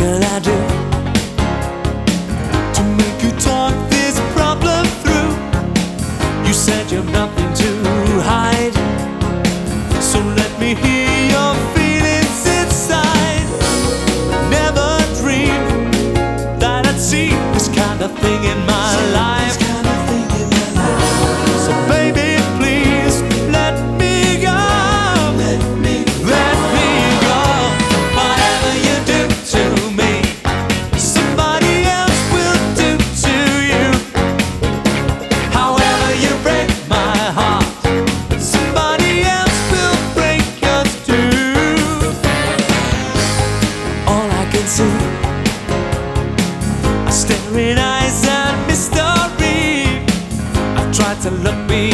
can I do to make you talk this problem through? You said you've nothing to hide, so let me hear your feelings inside. Never dreamed that I'd see this kind of thing in my life. So baby, please let me go. Let me go. Whatever you do to me, somebody else will do to you. However you break my heart, somebody else will break yours too. All I can see are staring eyes and mystery. I've tried to look beyond